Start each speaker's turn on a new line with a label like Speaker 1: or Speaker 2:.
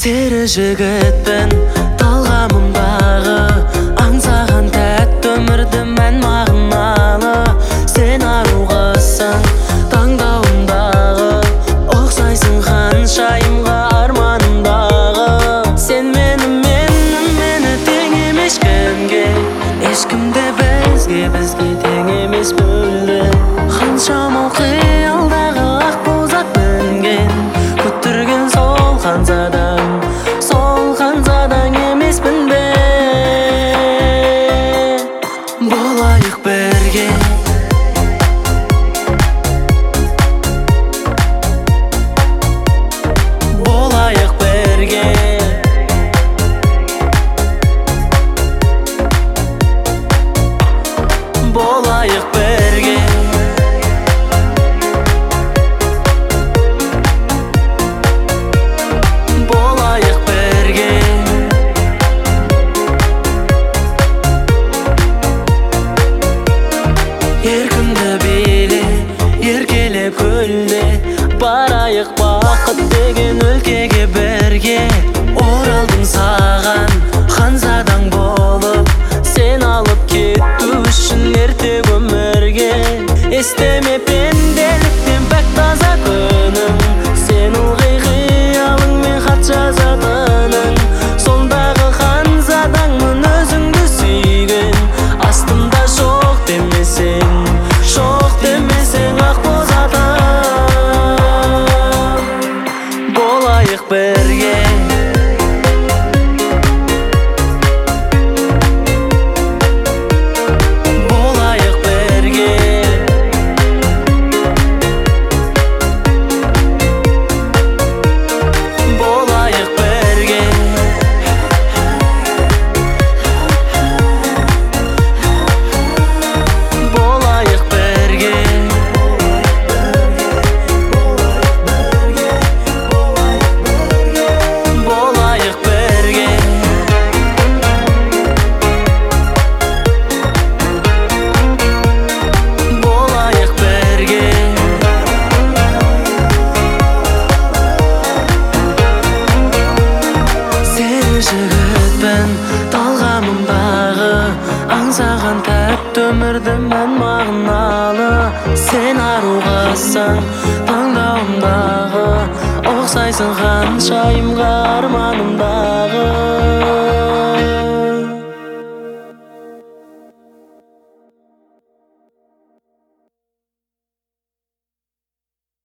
Speaker 1: Сері жігітпін талғамымдағы, аңсаған тәтті өмірді мән мағыналы. Сен аруғысың таңдауымдағы, ұқсайсың ханшайымға арманымдағы. Сен мені тең емес ешкімге, ешкімде бізге тең емес мүлде. Қаншама қиялдағы ақ боз ат мінген, күттірген сол ханзадаң емеспін бе? Болайық бірге, болайық бірге, болайық бірге. Еркімді биле, еркелеп көлде, барайық бақыт деген өлкеге бірге. Оралдым саған ханзадаң болып, сен алып кету үшін ертең өмірге. Естеме пенделіктен пәк таза күнің, сен ылғи қиялыңмен хат жазатының. Сондағы ханзадаңмын өзіңді сүйген, астымда жоқ демесең ақ боз атым. Болайық бірге, болайық бірге, болайық бірге. Болайық бірге, болайық бірге, болайық бірге. Сені жігітпін талғамымдағы, аңсаған тәтті өмірді мән мағыналы. Сен аруғысың таңдауымдағы, ұқсайсың ханшайымға арманымда.